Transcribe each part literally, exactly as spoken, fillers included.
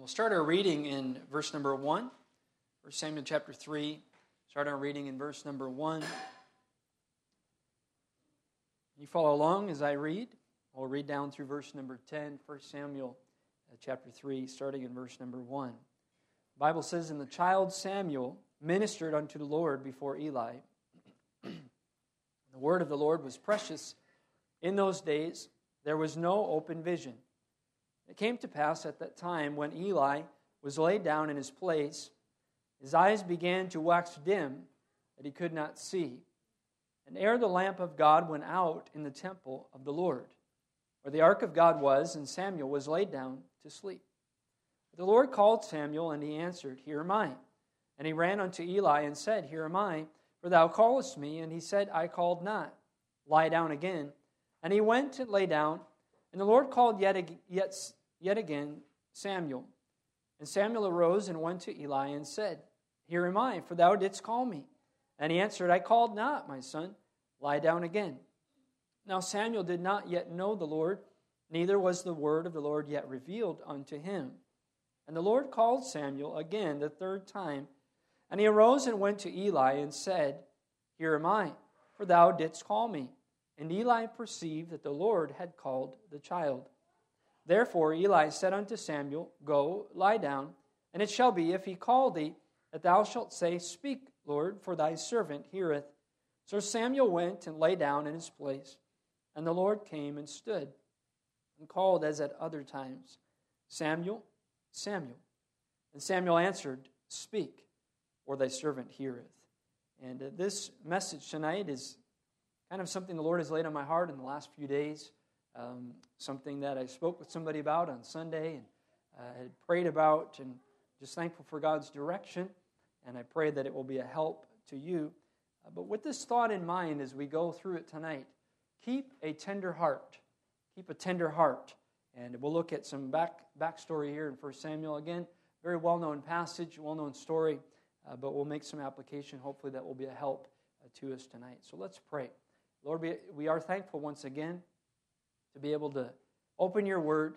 We'll start our reading in verse number one, First Samuel chapter three. Start our reading in verse number one. You follow along as I read. We'll read down through verse number ten, First Samuel uh, chapter three, starting in verse number one. The Bible says, "And the child Samuel ministered unto the Lord before Eli. The word of the Lord was precious in those days. There was no open vision. It came to pass at that time when Eli was laid down in his place, his eyes began to wax dim, that he could not see. And ere the lamp of God went out in the temple of the Lord, where the ark of God was, and Samuel was laid down to sleep. But the Lord called Samuel, and he answered, Here am I. And he ran unto Eli and said, Here am I, for thou callest me. And he said, I called not. Lie down again. And he went and lay down. And the Lord called yet, yet, yet again Samuel. And Samuel arose and went to Eli and said, Here am I, for thou didst call me. And he answered, I called not, my son. Lie down again. Now Samuel did not yet know the Lord, neither was the word of the Lord yet revealed unto him. And the Lord called Samuel again the third time. And he arose and went to Eli and said, Here am I, for thou didst call me. And Eli perceived that the Lord had called the child. Therefore Eli said unto Samuel, Go, lie down, and it shall be, if he call thee, that thou shalt say, Speak, Lord, for thy servant heareth. So Samuel went and lay down in his place. And the Lord came and stood, and called as at other times, Samuel, Samuel. And Samuel answered, Speak, for thy servant heareth. And uh, this message tonight is kind of something the Lord has laid on my heart in the last few days. Um, something that I spoke with somebody about on Sunday and uh, had prayed about, and just thankful for God's direction. And I pray that it will be a help to you. Uh, but with this thought in mind as we go through it tonight, keep a tender heart. Keep a tender heart. And we'll look at some back backstory here in First Samuel. Again, very well-known passage, well-known story, uh, but we'll make some application. Hopefully that will be a help uh, to us tonight. So let's pray. Lord, we, we are thankful once again to be able to open your word.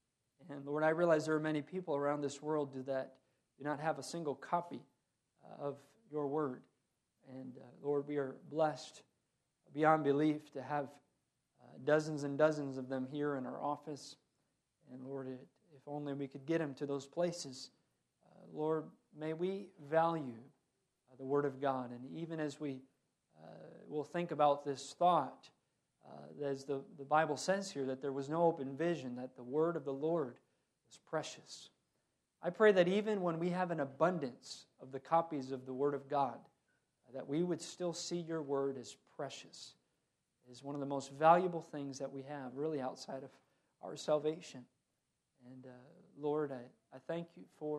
And Lord, I realize there are many people around this world that do not have a single copy uh, of your word. And uh, Lord, we are blessed beyond belief to have uh, dozens and dozens of them here in our office. And Lord, it, if only we could get them to those places. Uh, Lord, may we value uh, the word of God. And even as we uh, will think about this thought, uh, as the, the Bible says here, that there was no open vision, that the word of the Lord was precious. I pray that even when we have an abundance of the copies of the word of God, that we would still see your word as precious. It is one of the most valuable things that we have, really outside of our salvation. And uh, Lord, I, I thank you for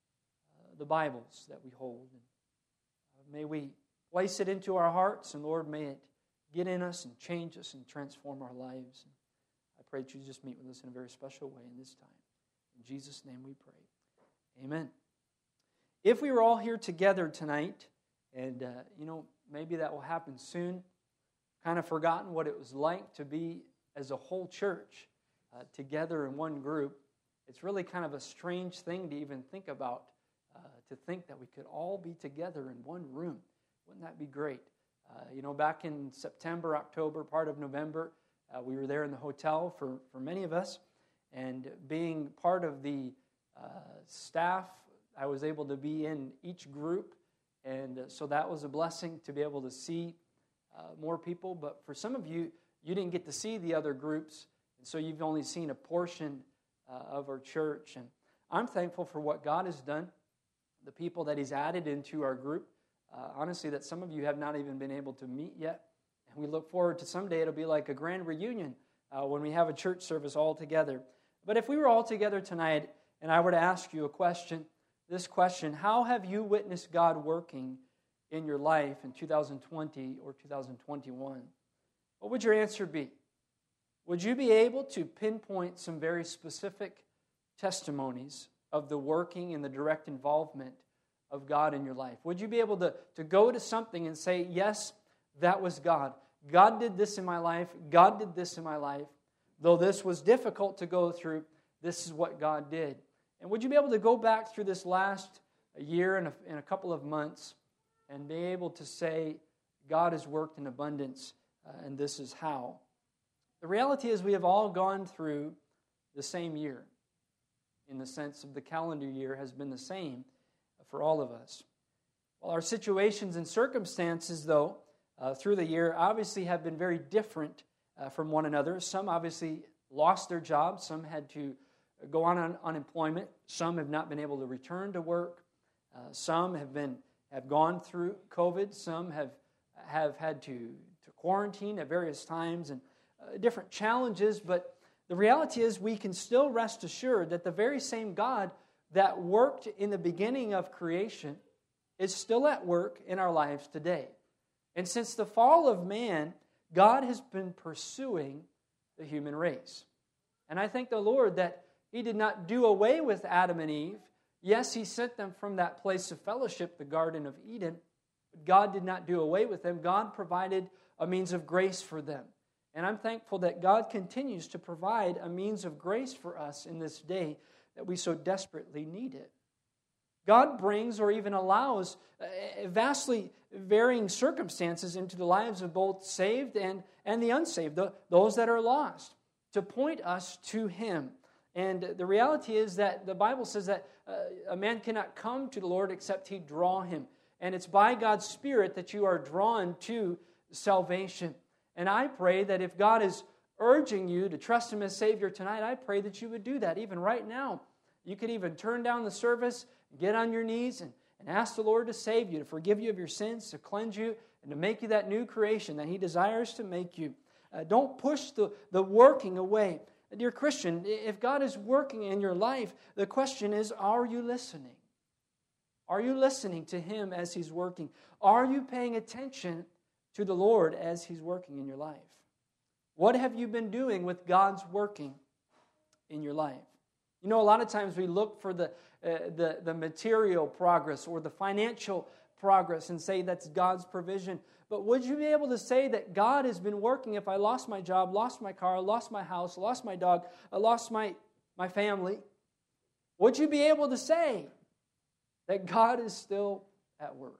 uh, the Bibles that we hold. And, uh, may we place it into our hearts, and Lord, may it get in us and change us and transform our lives. And I pray that you just meet with us in a very special way in this time. In Jesus' name we pray. Amen. If we were all here together tonight, and uh, you know, maybe that will happen soon, kind of forgotten what it was like to be as a whole church uh, together in one group. It's really kind of a strange thing to even think about, uh, to think that we could all be together in one room. Wouldn't that be great? Uh, you know, back in September, October, part of November, uh, we were there in the hotel for, for many of us. And being part of the uh, staff, I was able to be in each group. And uh, so that was a blessing to be able to see uh, more people. But for some of you, you didn't get to see the other groups. And so you've only seen a portion uh, of our church. And I'm thankful for what God has done, the people that He's added into our group. Uh, honestly, that some of you have not even been able to meet yet. And we look forward to someday it'll be like a grand reunion uh, when we have a church service all together. But if we were all together tonight and I were to ask you a question, this question, how have you witnessed God working in your life in two thousand twenty or two thousand twenty-one? What would your answer be? Would you be able to pinpoint some very specific testimonies of the working and the direct involvement of God in your life? Would you be able to, to go to something and say, yes, that was God. God did this in my life. God did this in my life. Though this was difficult to go through, this is what God did. And would you be able to go back through this last year and a, and a couple of months and be able to say, God has worked in abundance, uh, and this is how? The reality is we have all gone through the same year, in the sense of the calendar year has been the same for all of us. Well, our situations and circumstances, though, uh, through the year obviously have been very different uh, from one another. Some obviously lost their jobs. Some had to go on un- unemployment. Some have not been able to return to work. Uh, some have been have gone through COVID. Some have have had to, to quarantine at various times and uh, different challenges. But the reality is we can still rest assured that the very same God that worked in the beginning of creation is still at work in our lives today. And since the fall of man, God has been pursuing the human race. And I thank the Lord that He did not do away with Adam and Eve. Yes, He sent them from that place of fellowship, the Garden of Eden. But God did not do away with them. God provided a means of grace for them. And I'm thankful that God continues to provide a means of grace for us in this day that we so desperately need it. God brings or even allows vastly varying circumstances into the lives of both saved and, and the unsaved, the, those that are lost, to point us to Him. And the reality is that the Bible says that uh, a man cannot come to the Lord except He draw him. And it's by God's Spirit that you are drawn to salvation. And I pray that if God is urging you to trust Him as Savior tonight, I pray that you would do that even right now. You could even turn down the service, get on your knees, and, and ask the Lord to save you, to forgive you of your sins, to cleanse you, and to make you that new creation that He desires to make you. Uh, don't push the, the working away. Dear Christian, if God is working in your life, the question is, are you listening? Are you listening to Him as He's working? Are you paying attention to the Lord as He's working in your life? What have you been doing with God's working in your life? You know, a lot of times we look for the, uh, the, the material progress or the financial progress and say that's God's provision. But would you be able to say that God has been working if I lost my job, lost my car, lost my house, lost my dog, I lost my, my family? Would you be able to say that God is still at work?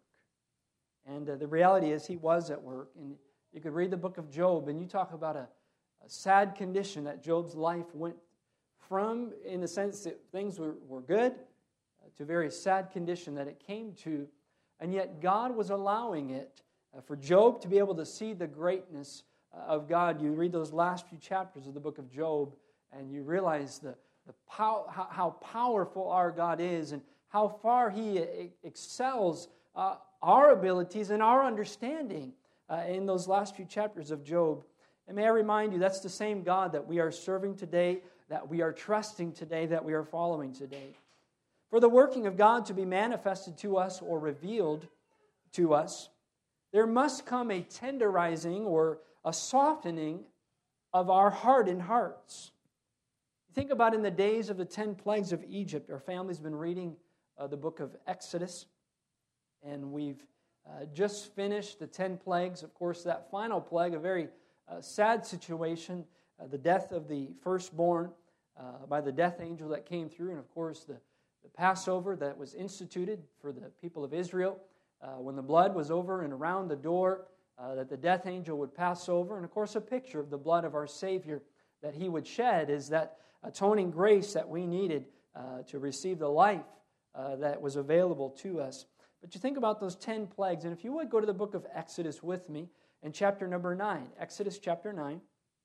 And uh, the reality is He was at work. And you could read the book of Job and you talk about a, a sad condition that Job's life went from, in the sense that things were, were good, uh, to a very sad condition that it came to. And yet God was allowing it uh, for Job to be able to see the greatness uh, of God. You read those last few chapters of the book of Job and you realize the, the pow- how, how powerful our God is and how far He excels uh, our abilities and our understanding uh, in those last few chapters of Job. And may I remind you, that's the same God that we are serving today, that we are trusting today, that we are following today. For the working of God to be manifested to us or revealed to us, there must come a tenderizing or a softening of our hardened hearts. Think about in the days of the ten plagues of Egypt. Our family's been reading uh, the book of Exodus, and we've uh, just finished the ten plagues. Of course, that final plague, a very uh, sad situation, uh, the death of the firstborn uh, by the death angel that came through, and of course the, the Passover that was instituted for the people of Israel uh, when the blood was over and around the door uh, that the death angel would pass over, and of course a picture of the blood of our Savior that He would shed is that atoning grace that we needed uh, to receive the life uh, that was available to us. But you think about those ten plagues, and if you would go to the book of Exodus with me in chapter number nine, Exodus chapter nine.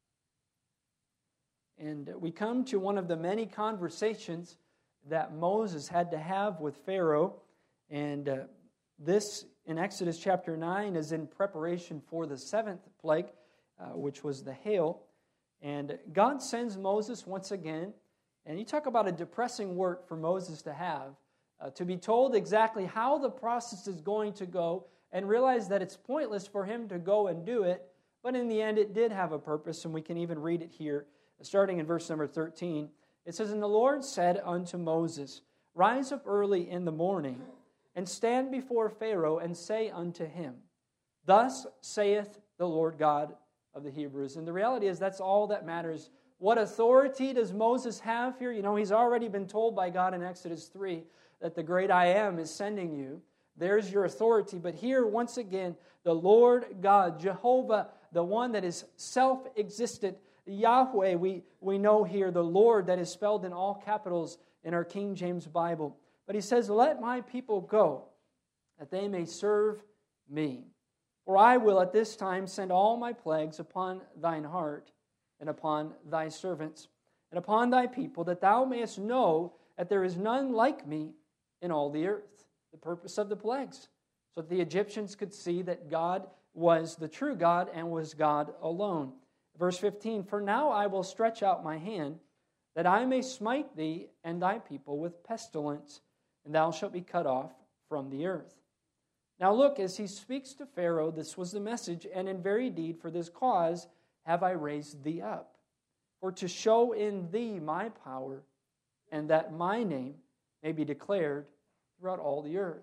And we come to one of the many conversations that Moses had to have with Pharaoh. And uh, this, in Exodus chapter nine, is in preparation for the seventh plague, uh, which was the hail. And God sends Moses once again. And you talk about a depressing work for Moses to have, uh, to be told exactly how the process is going to go and realize that it's pointless for him to go and do it. But in the end, it did have a purpose, and we can even read it here. Starting in verse number thirteen, it says, "And the Lord said unto Moses, Rise up early in the morning, and stand before Pharaoh, and say unto him, Thus saith the Lord God of the Hebrews." And the reality is that's all that matters what authority does Moses have here? You know, he's already been told by God in Exodus three that the great I Am is sending you. There's your authority. But here, once again, the Lord God, Jehovah, the one that is self-existent, Yahweh, we, we know here, the Lord that is spelled in all capitals in our King James Bible. But he says, let my people go, that they may serve me. For I will at this time send all my plagues upon thine heart, and upon thy servants, and upon thy people, that thou mayest know that there is none like me in all the earth. The purpose of the plagues, so that the Egyptians could see that God was the true God and was God alone. Verse fifteen, for now I will stretch out my hand, that I may smite thee and thy people with pestilence, and thou shalt be cut off from the earth. Now look, as he speaks to Pharaoh, this was the message, and in very deed for this cause have I raised thee up, for to show in thee my power, and that my name may be declared throughout all the earth.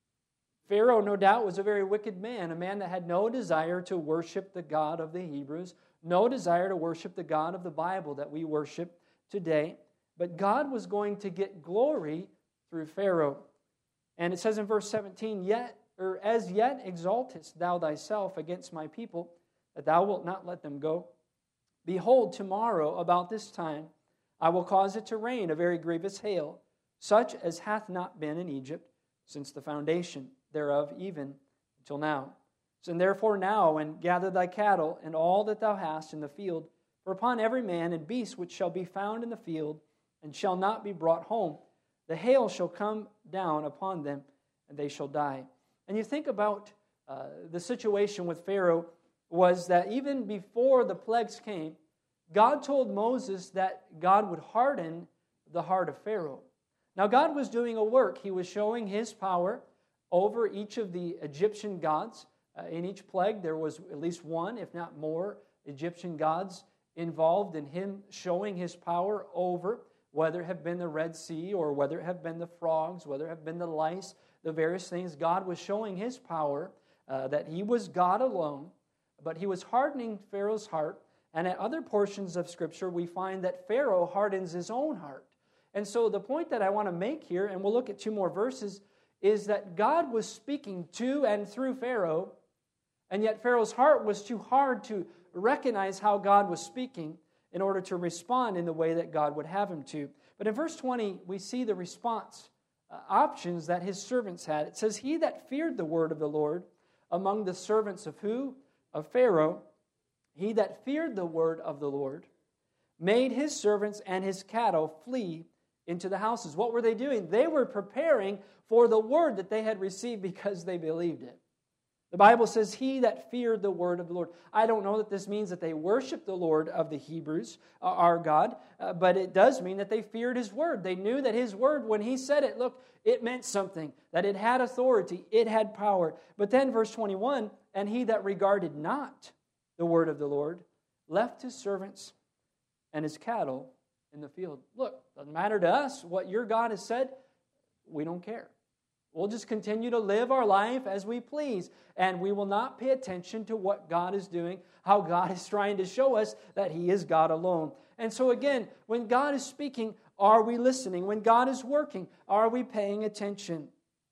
Pharaoh, no doubt, was a very wicked man, a man that had no desire to worship the God of the Hebrews, no desire to worship the God of the Bible that we worship today. But God was going to get glory through Pharaoh. And it says in verse seventeen, yet, or as yet exaltest thou thyself against my people, that thou wilt not let them go. Behold, tomorrow about this time I will cause it to rain a very grievous hail, such as hath not been in Egypt since the foundation thereof even until now. Send therefore now and gather thy cattle and all that thou hast in the field, for upon every man and beast which shall be found in the field and shall not be brought home, the hail shall come down upon them, and they shall die. And you think about uh, the situation with Pharaoh was that even before the plagues came, God told Moses that God would harden the heart of Pharaoh. Now God was doing a work. He was showing His power over each of the Egyptian gods. Uh, in each plague there was at least one, if not more, Egyptian gods involved in Him showing His power over, whether it have been the Red Sea or whether it have been the frogs, whether it have been the lice, the various things. God was showing His power, uh, that He was God alone, but He was hardening Pharaoh's heart. And at other portions of Scripture, we find that Pharaoh hardens his own heart. And so the point that I want to make here, and we'll look at two more verses, is that God was speaking to and through Pharaoh, and yet Pharaoh's heart was too hard to recognize how God was speaking in order to respond in the way that God would have him to. But in verse twenty, we see the response uh, options that his servants had. It says, he that feared the word of the Lord among the servants of who? Of Pharaoh. He that feared the word of the Lord made his servants and his cattle flee into the houses. What were they doing? They were preparing for the word that they had received because they believed it. The Bible says, he that feared the word of the Lord. I don't know that this means that they worshiped the Lord of the Hebrews, uh, our God, uh, but it does mean that they feared His word. They knew that His word, when He said it, look, it meant something, that it had authority, it had power. But then verse twenty-one, and he that regarded not the word of the Lord left his servants and his cattle in the field. Look, doesn't matter to us what your God has said. We don't care. We'll just continue to live our life as we please, and we will not pay attention to what God is doing, how God is trying to show us that He is God alone. And so again, when God is speaking, are we listening? When God is working, are we paying attention?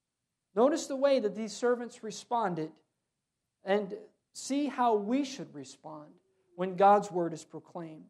Notice the way that these servants responded, and see how we should respond when God's word is proclaimed.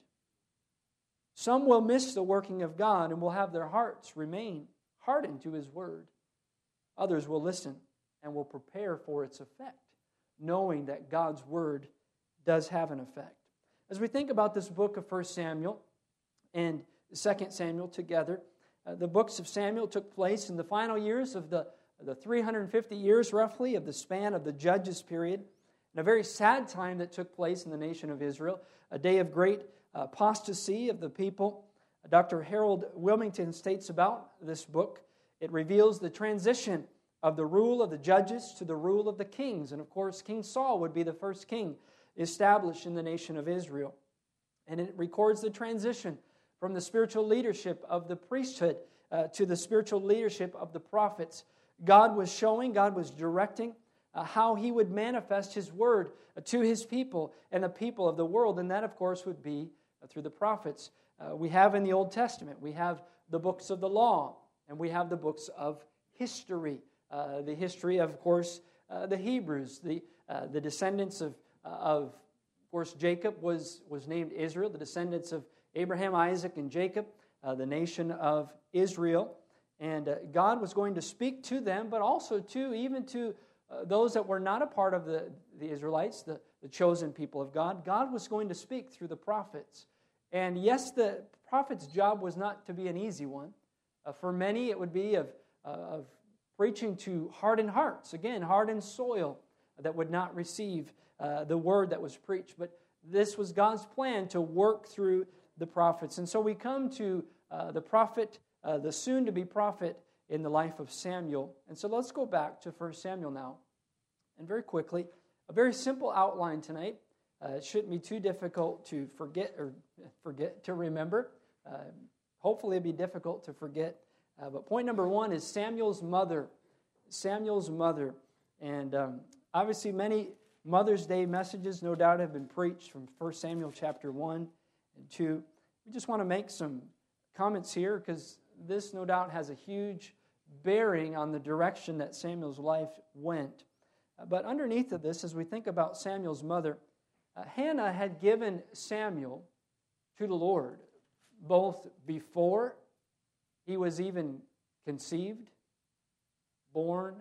Some will miss the working of God and will have their hearts remain hardened to His word. Others will listen and will prepare for its effect, knowing that God's word does have an effect. As we think about this book of First Samuel and Second Samuel together, uh, the books of Samuel took place in the final years of the, the three hundred fifty years, roughly, of the span of the Judges period, and a very sad time that took place in the nation of Israel, a day of great apostasy of the people. Doctor Harold Wilmington states about this book, it reveals the transition of the rule of the judges to the rule of the kings. And of course, King Saul would be the first king established in the nation of Israel. And it records the transition from the spiritual leadership of the priesthood uh, to the spiritual leadership of the prophets. God was showing, God was directing uh, how He would manifest His word uh, to His people and the people of the world. And that, of course, would be uh, through the prophets. Uh, we have in the Old Testament, we have the books of the law, and we have the books of history. Uh, the history of, of course, uh, the Hebrews, the uh, the descendants of, uh, of, of course, Jacob was, was named Israel, the descendants of Abraham, Isaac, and Jacob, uh, the nation of Israel. And uh, God was going to speak to them, but also to, even to uh, those that were not a part of the, the Israelites, the, the chosen people of God. God was going to speak through the prophets. And yes, the prophet's job was not to be an easy one. Uh, for many, it would be of, uh, of preaching to hardened hearts, again, hardened soil that would not receive uh, the word that was preached. But this was God's plan to work through the prophets. And so we come to uh, the prophet, uh, the soon-to-be prophet in the life of Samuel. And so let's go back to First Samuel now. And very quickly, a very simple outline tonight. Uh, it shouldn't be too difficult to forget or forget to remember. Uh, hopefully it'll be difficult to forget. Uh, but point number one is Samuel's mother. Samuel's mother. And um, obviously many Mother's Day messages no doubt have been preached from First Samuel chapter one and two. We just want to make some comments here because this no doubt has a huge bearing on the direction that Samuel's life went. Uh, but underneath of this, as we think about Samuel's mother, uh, Hannah had given Samuel to the Lord both before he was even conceived, born,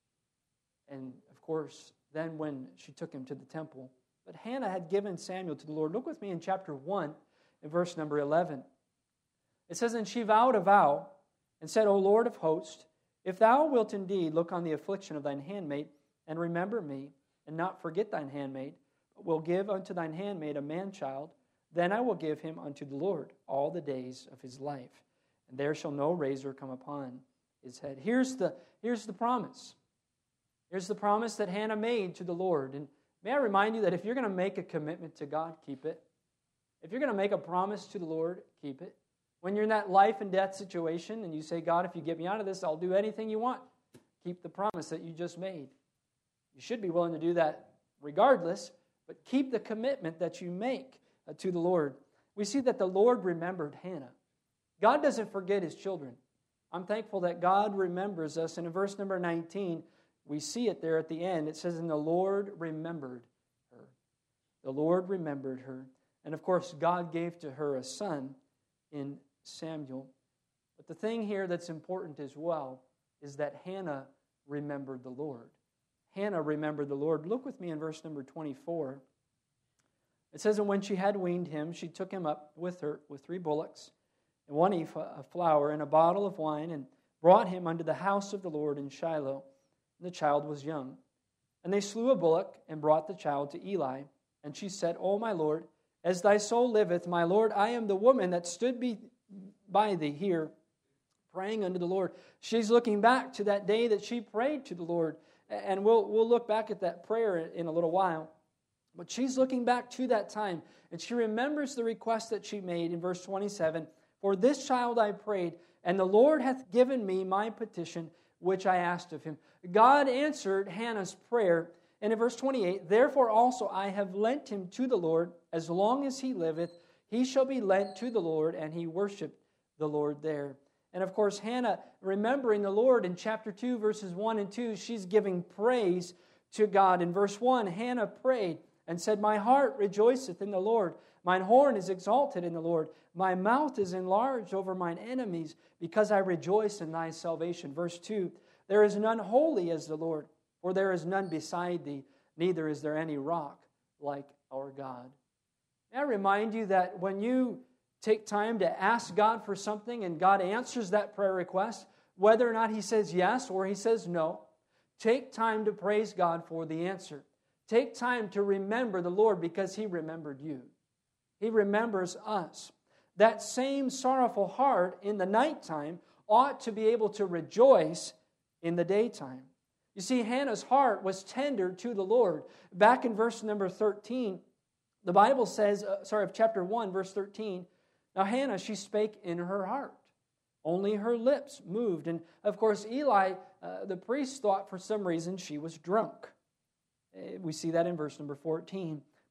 and of course, then when she took him to the temple. But Hannah had given Samuel to the Lord. Look with me in chapter one, in verse number eleven. It says, "And she vowed a vow, and said, O Lord of hosts, if thou wilt indeed look on the affliction of thine handmaid, and remember me, and not forget thine handmaid, but will give unto thine handmaid a man-child, then I will give him unto the Lord all the days of his life, and there shall no razor come upon his head." Here's the, here's the promise. Here's the promise that Hannah made to the Lord. And may I remind you that if you're going to make a commitment to God, keep it. If you're going to make a promise to the Lord, keep it. When you're in that life and death situation and you say, God, if you get me out of this, I'll do anything you want, keep the promise that you just made. You should be willing to do that regardless, but keep the commitment that you make uh, to the Lord. We see that the Lord remembered Hannah. God doesn't forget his children. I'm thankful that God remembers us. And in verse number nineteen, we see it there at the end. It says, "And the Lord remembered her." The Lord remembered her. And of course, God gave to her a son in Samuel. But the thing here that's important as well is that Hannah remembered the Lord. Hannah remembered the Lord. Look with me in verse number twenty-four. It says, "And when she had weaned him, she took him up with her with three bullocks, and one ephah of flour, and a bottle of wine, and brought him unto the house of the Lord in Shiloh. And the child was young. And they slew a bullock, and brought the child to Eli. And she said, O my Lord, as thy soul liveth, my Lord, I am the woman that stood be, by thee here, praying unto the Lord." She's looking back to that day that she prayed to the Lord. And we'll, we'll look back at that prayer in a little while. But she's looking back to that time. And she remembers the request that she made in verse twenty-seven. "For this child I prayed, and the Lord hath given me my petition, which I asked of him." God answered Hannah's prayer. And in verse twenty-eight, "Therefore also I have lent him to the Lord, as long as he liveth, he shall be lent to the Lord," and he worshiped the Lord there. And of course, Hannah, remembering the Lord in chapter two, verses one and two, she's giving praise to God. In verse one, Hannah prayed and said, "My heart rejoiceth in the Lord. Mine horn is exalted in the Lord. My mouth is enlarged over mine enemies, because I rejoice in thy salvation." Verse two, "There is none holy as the Lord, for there is none beside thee, neither is there any rock like our God." May I remind you that when you take time to ask God for something and God answers that prayer request, whether or not he says yes or he says no, take time to praise God for the answer. Take time to remember the Lord because he remembered you. He remembers us. That same sorrowful heart in the nighttime ought to be able to rejoice in the daytime. You see, Hannah's heart was tender to the Lord. Back in verse number thirteen, the Bible says, uh, sorry, of chapter one, verse thirteen, "Now Hannah, she spake in her heart. Only her lips moved." And of course, Eli, uh, the priest, thought for some reason she was drunk. Uh, we see that in verse number fourteen.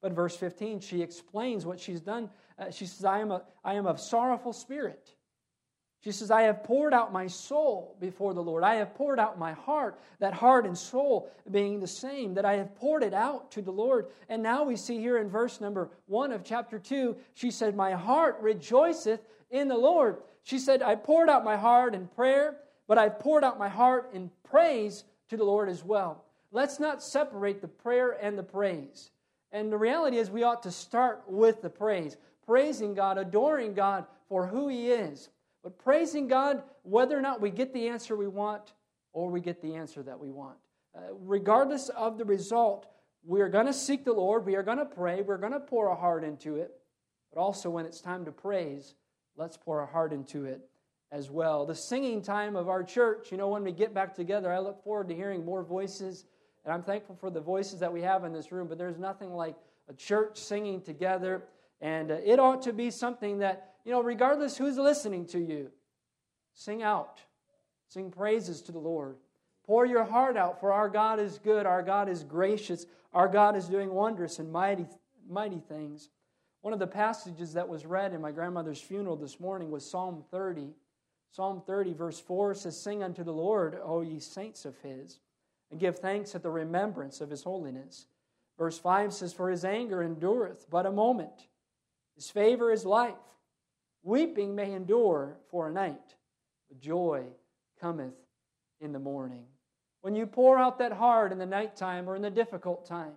But verse fifteen, she explains what she's done. Uh, she says, I am, a, I am of sorrowful spirit. She says, I have poured out my soul before the Lord. I have poured out my heart, that heart and soul being the same, that I have poured it out to the Lord. And now we see here in verse number one of chapter two, she said, my heart rejoiceth in the Lord. She said, I poured out my heart in prayer, but I've poured out my heart in praise to the Lord as well. Let's not separate the prayer and the praise. And the reality is we ought to start with the praise. Praising God, adoring God for who He is. But praising God whether or not we get the answer we want or we get the answer that we want. Uh, regardless of the result, we are going to seek the Lord. We are going to pray. We're going to pour our heart into it. But also when it's time to praise, let's pour our heart into it as well. The singing time of our church, you know, when we get back together, I look forward to hearing more voices. And I'm thankful for the voices that we have in this room. But there's nothing like a church singing together. And uh, it ought to be something that, you know, regardless who's listening to you, sing out. Sing praises to the Lord. Pour your heart out, for our God is good, our God is gracious, our God is doing wondrous and mighty, mighty things. One of the passages that was read in my grandmother's funeral this morning was Psalm thirty. Psalm thirty, verse four says, Sing unto the Lord, O ye saints of His, and give thanks at the remembrance of His holiness. Verse five says, For His anger endureth but a moment. His favor is life. Weeping may endure for a night, but joy cometh in the morning. When you pour out that heart in the nighttime or in the difficult time,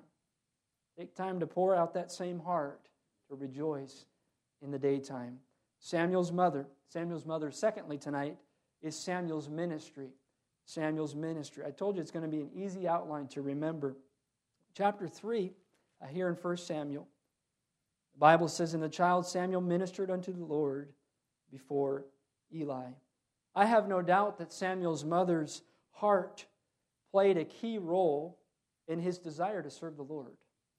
take time to pour out that same heart to rejoice in the daytime. Samuel's mother, Samuel's mother, secondly tonight, is Samuel's ministry. Samuel's ministry. I told you it's going to be an easy outline to remember. Chapter three, uh, here in First Samuel, the Bible says, And the child Samuel ministered unto the Lord before Eli. I have no doubt that Samuel's mother's heart played a key role in his desire to serve the Lord.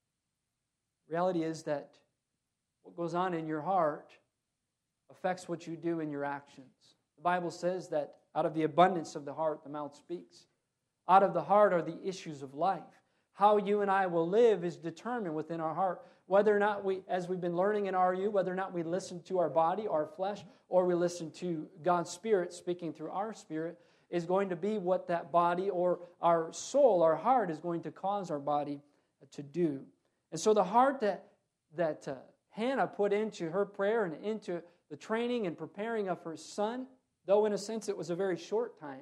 The reality is that what goes on in your heart affects what you do in your actions. The Bible says that out of the abundance of the heart, the mouth speaks. Out of the heart are the issues of life. How you and I will live is determined within our heart. Whether or not we, as we've been learning in R U, whether or not we listen to our body, our flesh, or we listen to God's Spirit speaking through our spirit, is going to be what that body or our soul, our heart, is going to cause our body to do. And so the heart that, that uh, Hannah put into her prayer and into the training and preparing of her son, though in a sense it was a very short time,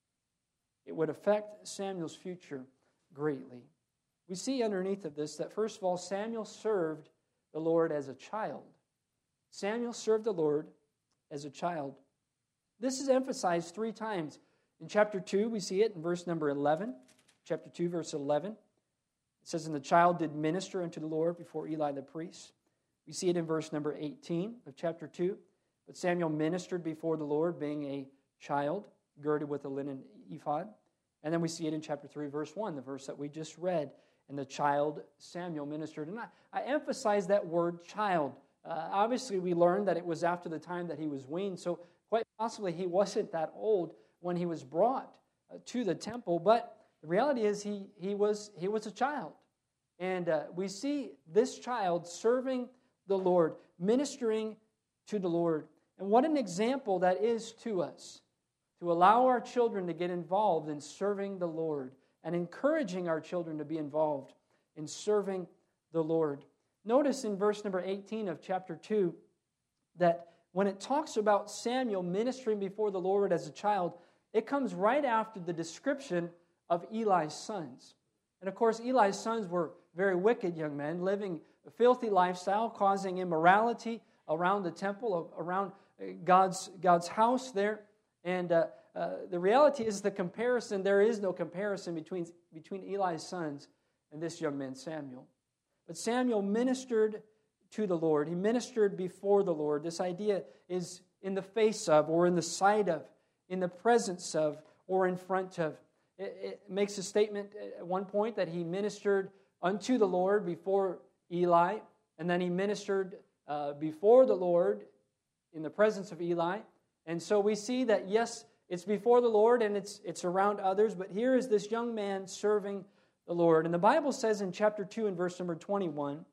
it would affect Samuel's future greatly. We see underneath of this that, first of all, Samuel served the Lord as a child. Samuel served the Lord as a child. This is emphasized three times. In chapter two, we see it in verse number eleven. Chapter two, verse eleven. It says, And the child did minister unto the Lord before Eli the priest. We see it in verse number eighteen of chapter two. But Samuel ministered before the Lord, being a child, girded with a linen ephod. And then we see it in chapter three, verse one, the verse that we just read. And the child Samuel ministered. And I, I emphasize that word child. Uh, obviously, we learned that it was after the time that he was weaned. So quite possibly he wasn't that old when he was brought uh, to the temple. But the reality is he, he, was, he was a child. And uh, we see this child serving the Lord, ministering to the Lord. And what an example that is to us, to allow our children to get involved in serving the Lord and encouraging our children to be involved in serving the Lord. Notice in verse number eighteen of chapter two that when it talks about Samuel ministering before the Lord as a child, it comes right after the description of Eli's sons. And of course, Eli's sons were very wicked young men, living a filthy lifestyle, causing immorality around the temple, around God's, God's house there. And uh, uh, the reality is the comparison, there is no comparison between, between Eli's sons and this young man, Samuel. But Samuel ministered to the Lord. He ministered before the Lord. This idea is in the face of, or in the sight of, in the presence of, or in front of. It, it makes a statement at one point that he ministered unto the Lord before Eli, and then he ministered uh, before the Lord in the presence of Eli. And so we see that, yes, it's before the Lord and it's it's around others, but here is this young man serving the Lord. And the Bible says in chapter two and verse number twenty-one,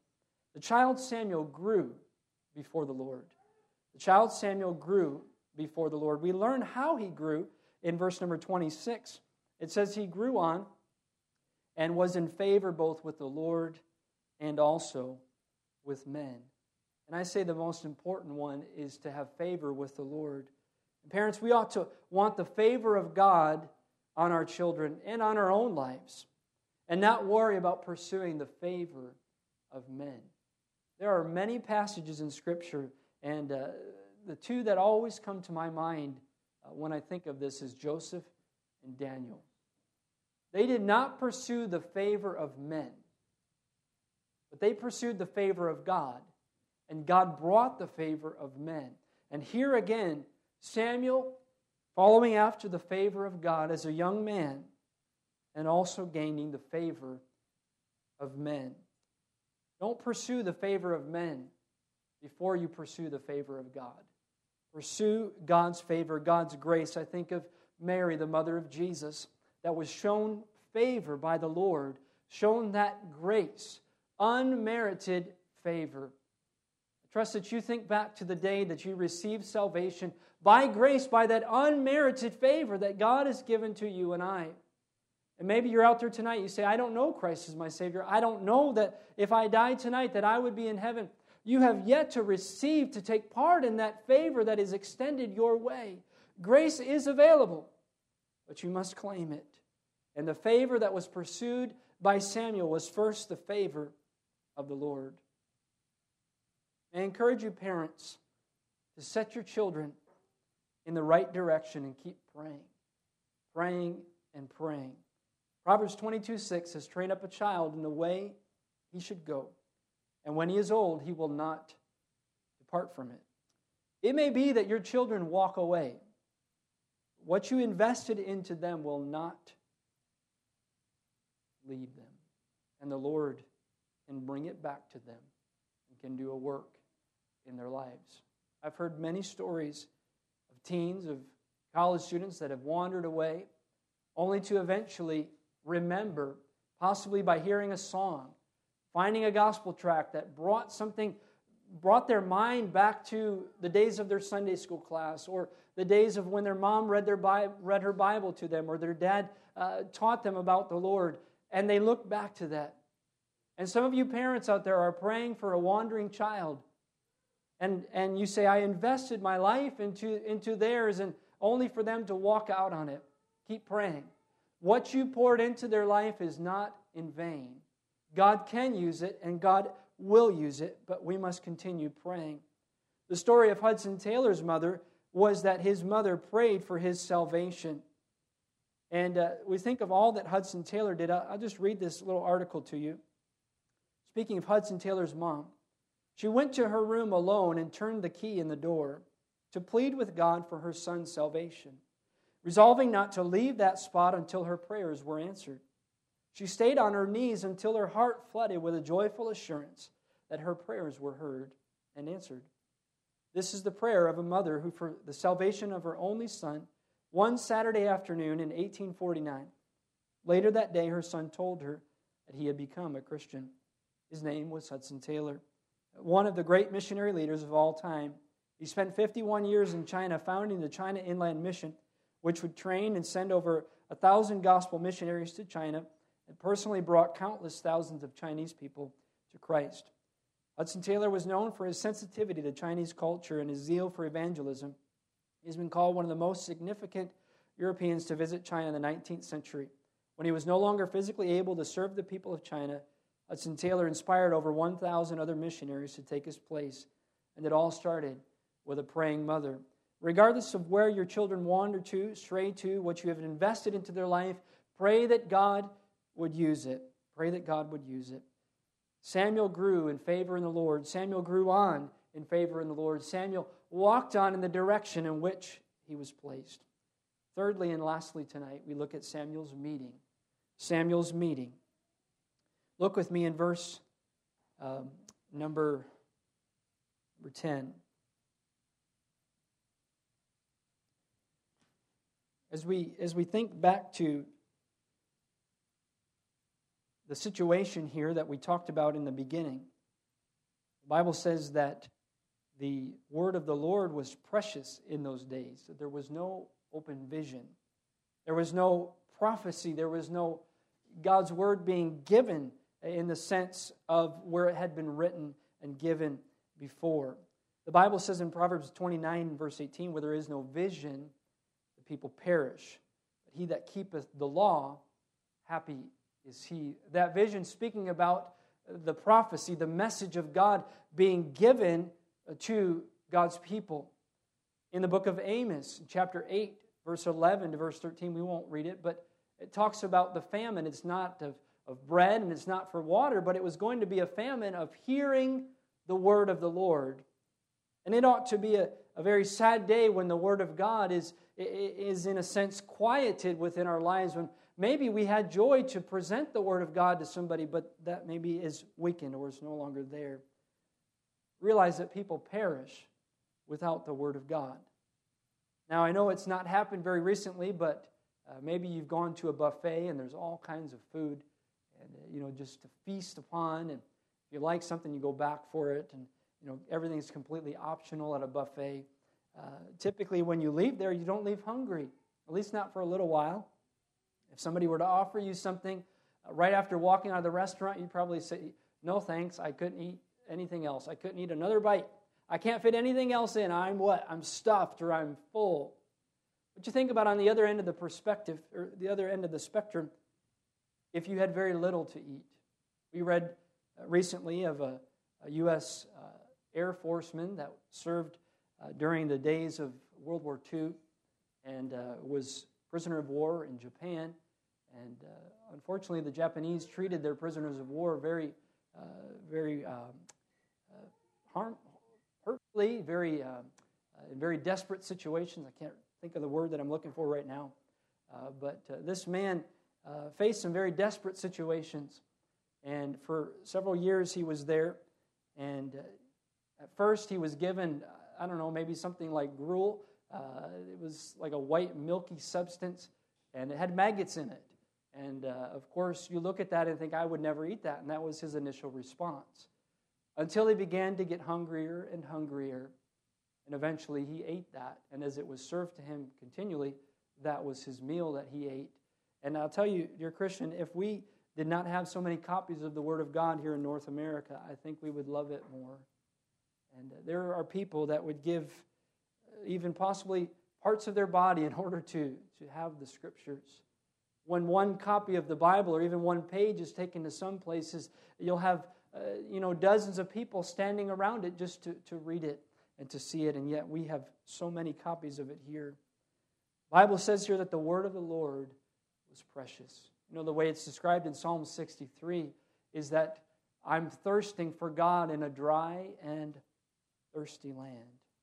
The child Samuel grew before the Lord. The child Samuel grew before the Lord. We learn how he grew in verse number twenty-six. It says he grew on and was in favor both with the Lord and also with men. And I say the most important one is to have favor with the Lord. And parents, we ought to want the favor of God on our children and on our own lives, and not worry about pursuing the favor of men. There are many passages in Scripture, and uh, the two that always come to my mind uh, when I think of this is Joseph and Daniel. They did not pursue the favor of men, but they pursued the favor of God, and God brought the favor of men. And here again, Samuel, following after the favor of God as a young man, and also gaining the favor of men. Don't pursue the favor of men before you pursue the favor of God. Pursue God's favor, God's grace. I think of Mary, the mother of Jesus, that was shown favor by the Lord, shown that grace, unmerited favor. I trust that you think back to the day that you received salvation by grace, by that unmerited favor that God has given to you and I. And maybe you're out there tonight, you say, I don't know Christ as my Savior. I don't know that if I died tonight that I would be in heaven. You have yet to receive, to take part in that favor that is extended your way. Grace is available, but you must claim it. And the favor that was pursued by Samuel was first the favor of the Lord. I encourage you, parents, to set your children in the right direction and keep praying. Praying and praying. Proverbs twenty-two six says, train up a child in the way he should go, and when he is old, he will not depart from it. It may be that your children walk away. What you invested into them will not leave them, and the Lord can bring it back to them and can do a work in their lives. I've heard many stories of teens, of college students that have wandered away, only to eventually remember, possibly by hearing a song, finding a gospel tract that brought something, brought their mind back to the days of their Sunday school class, or the days of when their mom read their Bible, read her Bible to them, or their dad uh, taught them about the Lord, and they look back to that. And some of you parents out there are praying for a wandering child, and, and you say, I invested my life into, into theirs, and only for them to walk out on it. Keep praying. What you poured into their life is not in vain. God can use it, and God will use it, but we must continue praying. The story of Hudson Taylor's mother was that his mother prayed for his salvation. And uh, we think of all that Hudson Taylor did. I'll, I'll just read this little article to you. Speaking of Hudson Taylor's mom, she went to her room alone and turned the key in the door to plead with God for her son's salvation, resolving not to leave that spot until her prayers were answered. She stayed on her knees until her heart flooded with a joyful assurance that her prayers were heard and answered. This is the prayer of a mother who, for the salvation of her only son, one Saturday afternoon in eighteen forty-nine, later that day her son told her that he had become a Christian. His name was Hudson Taylor, one of the great missionary leaders of all time. He spent fifty-one years in China founding the China Inland Mission, which would train and send over a thousand gospel missionaries to China, and personally brought countless thousands of Chinese people to Christ. Hudson Taylor was known for his sensitivity to Chinese culture and his zeal for evangelism. He's been called one of the most significant Europeans to visit China in the nineteenth century. When he was no longer physically able to serve the people of China, Hudson Taylor inspired over one thousand other missionaries to take his place, and it all started with a praying mother. Regardless of where your children wander to, stray to, what you have invested into their life, pray that God would use it. Pray that God would use it. Samuel grew in favor in the Lord. Samuel grew on in favor in the Lord. Samuel walked on in the direction in which he was placed. Thirdly and lastly tonight, we look at Samuel's meeting. Samuel's meeting. Look with me in verse um, number, number ten. As we, as we think back to the situation here that we talked about in the beginning, Bible says that the word of the Lord was precious in those days. That there was no open vision. There was no prophecy. There was no God's word being given in the sense of where it had been written and given before. The Bible says in Proverbs twenty-nine, verse eighteen, where there is no vision, the people perish. But he that keepeth the law, happy is he. That vision speaking about the prophecy, the message of God being given to God's people. In the book of Amos, chapter eight, verse eleven to verse thirteen, we won't read it, but it talks about the famine. It's not of, of bread and it's not for water, but it was going to be a famine of hearing the word of the Lord. And it ought to be a, a very sad day when the word of God is, is in a sense quieted within our lives, when maybe we had joy to present the word of God to somebody, but that maybe is weakened or is no longer there. Realize that people perish without the word of God. Now, I know it's not happened very recently, but uh, maybe you've gone to a buffet and there's all kinds of food, and uh, you know, just to feast upon. And if you like something, you go back for it. And you know, everything's completely optional at a buffet. Uh, typically, when you leave there, you don't leave hungry, at least not for a little while. If somebody were to offer you something uh, right after walking out of the restaurant, you'd probably say, "No, thanks. I couldn't eat anything else. I couldn't eat another bite. I can't fit anything else in. I'm what? I'm stuffed or I'm full." But you think about on the other end of the perspective, or the other end of the spectrum, if you had very little to eat. We read uh, recently of a, a U S uh, Air Forceman that served uh, during the days of World War Two and uh, was prisoner of war in Japan. And uh, unfortunately, the Japanese treated their prisoners of war very, uh, very um, uh, harm, hurtfully, very, uh, uh, in very desperate situations. I can't think of the word that I'm looking for right now. Uh, but uh, this man uh, faced some very desperate situations. And for several years he was there. And uh, at first he was given, I don't know, maybe something like gruel. Uh, it was like a white milky substance. And it had maggots in it. And uh, of course you look at that and think, I would never eat that. And that was his initial response. Until he began to get hungrier and hungrier. And eventually he ate that. And as it was served to him continually, that was his meal that he ate. And I'll tell you, dear Christian, if we did not have so many copies of the Word of God here in North America, I think we would love it more. And there are people that would give even possibly parts of their body in order to, to have the Scriptures. When one copy of the Bible or even one page is taken to some places, you'll have uh, you know dozens of people standing around it just to, to read it and to see it, and yet we have so many copies of it here. The Bible says here that the word of the Lord was precious. You know, the way it's described in Psalm sixty-three is that I'm thirsting for God in a dry and thirsty land.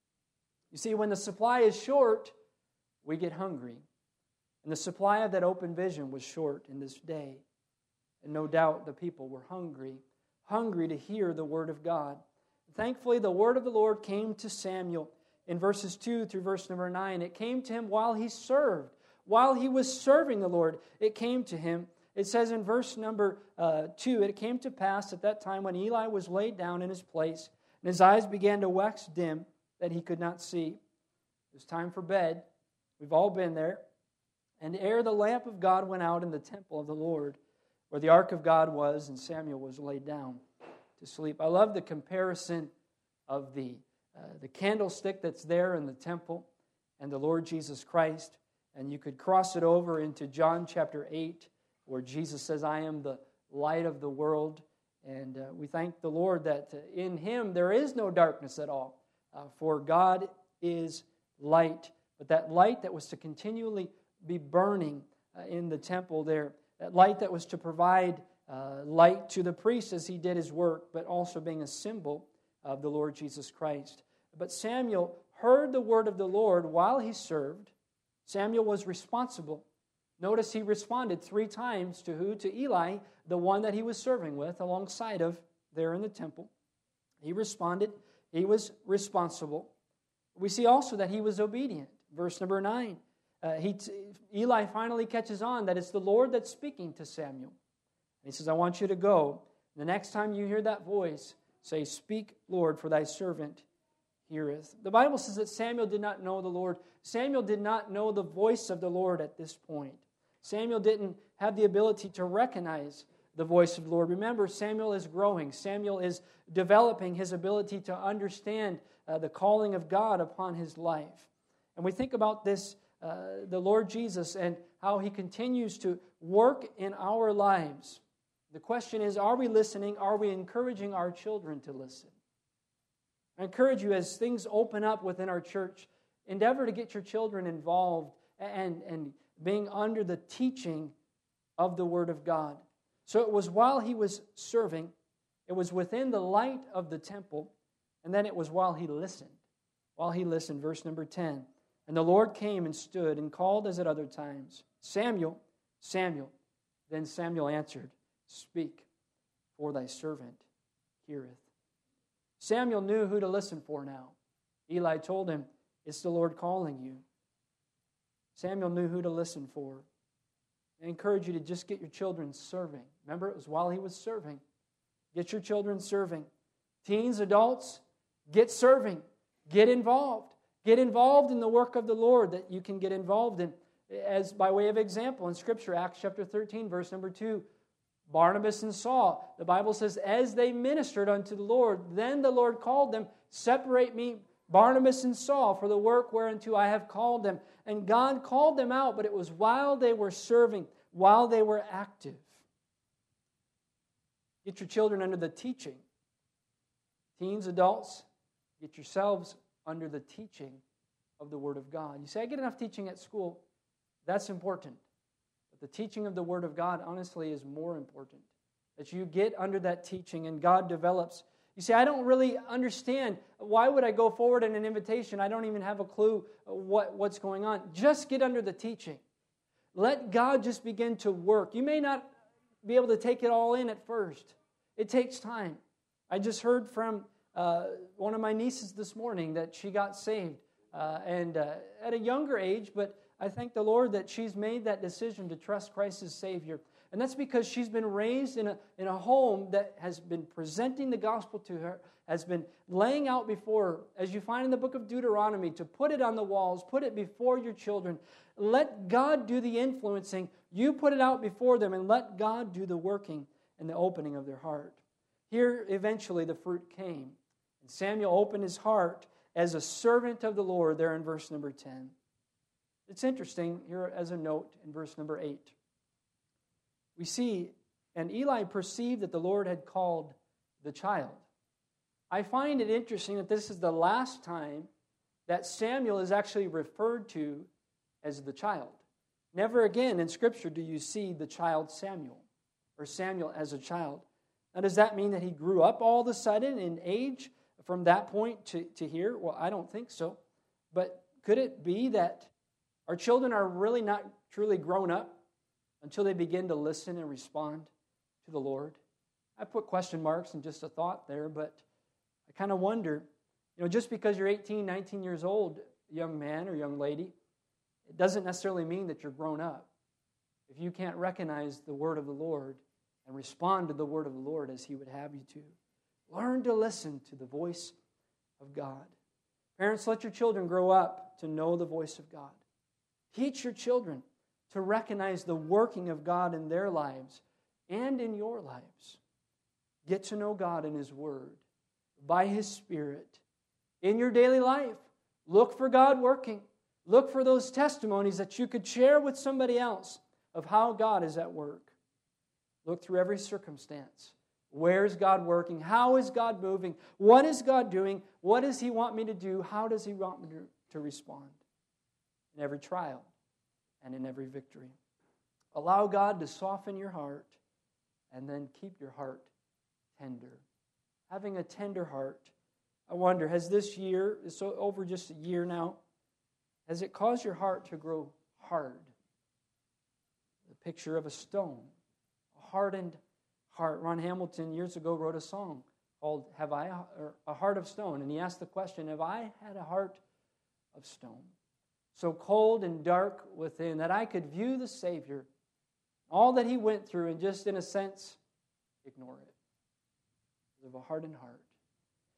You see, when the supply is short, we get hungry. And the supply of that open vision was short in this day. And no doubt the people were hungry, hungry to hear the word of God. Thankfully, the word of the Lord came to Samuel in verses two through verse number nine. It came to him while he served. While he was serving the Lord, it came to him. It says in verse number uh, two, it came to pass at that time when Eli was laid down in his place, and his eyes began to wax dim, that he could not see. It was time for bed. We've all been there. And ere the lamp of God went out in the temple of the Lord, where the ark of God was, and Samuel was laid down to sleep. I love the comparison of the, uh, the candlestick that's there in the temple and the Lord Jesus Christ. And you could cross it over into John chapter eight, where Jesus says, I am the light of the world. And uh, we thank the Lord that in Him there is no darkness at all. Uh, for God is light. But that light that was to continually be burning uh, in the temple there, that light that was to provide uh, light to the priest as he did his work, but also being a symbol of the Lord Jesus Christ. But Samuel heard the word of the Lord while he served. Samuel was responsible. Notice he responded three times to who? To Eli, the one that he was serving with alongside of there in the temple. He responded. He was responsible. We see also that he was obedient. Verse number nine. Uh, he t- Eli finally catches on that it's the Lord that's speaking to Samuel. And he says, I want you to go. The next time you hear that voice, Say, Speak, Lord, for thy servant heareth. The Bible says that Samuel did not know the Lord. Samuel did not know the voice of the Lord at this point. Samuel didn't have the ability to recognize the voice of the Lord. Remember, Samuel is growing. Samuel is developing his ability to understand uh, the calling of God upon his life. And we think about this, uh, the Lord Jesus, and how He continues to work in our lives. The question is, are we listening? Are we encouraging our children to listen? I encourage you, as things open up within our church, endeavor to get your children involved and, and being under the teaching of the Word of God. So it was while he was serving, it was within the light of the temple, and then it was while he listened. While he listened, verse number ten. And the Lord came and stood and called as at other times, Samuel, Samuel. Then Samuel answered, Speak, for thy servant heareth. Samuel knew who to listen for now. Eli told him, It's the Lord calling you. Samuel knew who to listen for. I encourage you to just get your children serving. Remember, it was while he was serving. Get your children serving. Teens, adults, get serving. Get involved. Get involved in the work of the Lord that you can get involved in. As by way of example, in Scripture, Acts chapter thirteen, verse number two, Barnabas and Saul, the Bible says, as they ministered unto the Lord, then the Lord called them, Separate me, Barnabas and Saul, for the work whereunto I have called them. And God called them out, but it was while they were serving, while they were active. Get your children under the teaching. Teens, adults, get yourselves under the teaching of the Word of God. You say, I get enough teaching at school. That's important. But the teaching of the Word of God, honestly, is more important. That you get under that teaching and God develops. You say, I don't really understand. Why would I go forward in an invitation? I don't even have a clue what, what's going on. Just get under the teaching. Let God just begin to work. You may not be able to take it all in at first. It takes time. I just heard from uh, one of my nieces this morning that she got saved. Uh, and uh, at a younger age, but I thank the Lord that she's made that decision to trust Christ as Savior. And that's because she's been raised in a, in a home that has been presenting the gospel to her, has been laying out before her, as you find in the book of Deuteronomy, to put it on the walls, put it before your children. Let God do the influencing. You put it out before them, and let God do the working and the opening of their heart. Here, eventually, the fruit came. And Samuel opened his heart as a servant of the Lord, there in verse number ten. It's interesting here as a note in verse number eight. We see, and Eli perceived that the Lord had called the child. I find it interesting that this is the last time that Samuel is actually referred to as the child. Never again in Scripture do you see the child Samuel, or Samuel as a child. Now, does that mean that he grew up all of a sudden in age from that point to, to here? Well, I don't think so. But could it be that our children are really not truly grown up until they begin to listen and respond to the Lord? I put question marks and just a thought there, but I kind of wonder, you know, just because you're eighteen, nineteen years old, young man or young lady, it doesn't necessarily mean that you're grown up. If you can't recognize the word of the Lord and respond to the word of the Lord as He would have you to, learn to listen to the voice of God. Parents, let your children grow up to know the voice of God. Teach your children to recognize the working of God in their lives and in your lives. Get to know God in His Word, by His Spirit. In your daily life, look for God working. Look for those testimonies that you could share with somebody else of how God is at work. Look through every circumstance. Where is God working? How is God moving? What is God doing? What does He want me to do? How does He want me to, to respond? In every trial and in every victory. Allow God to soften your heart and then keep your heart tender. Having a tender heart. I wonder, has this year, it's so over just a year now, has it caused your heart to grow hard? The picture of a stone, a hardened heart. Ron Hamilton years ago wrote a song called Have I a Heart of Stone? And he asked the question, have I had a heart of stone? So cold and dark within that I could view the Savior, all that He went through, and just in a sense, ignore it. Of a hardened heart.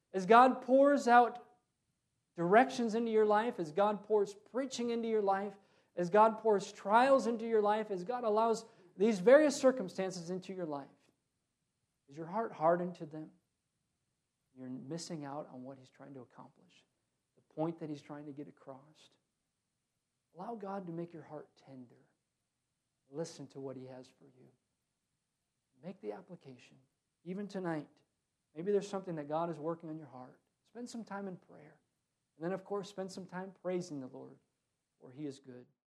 As God pours out directions into your life, as God pours preaching into your life, as God pours trials into your life, as God allows these various circumstances into your life, is your heart hardened to them? You're missing out on what He's trying to accomplish, the point that He's trying to get across. Allow God to make your heart tender. Listen to what He has for you. Make the application. Even tonight, maybe there's something that God is working on your heart. Spend some time in prayer. And then, of course, spend some time praising the Lord, for He is good.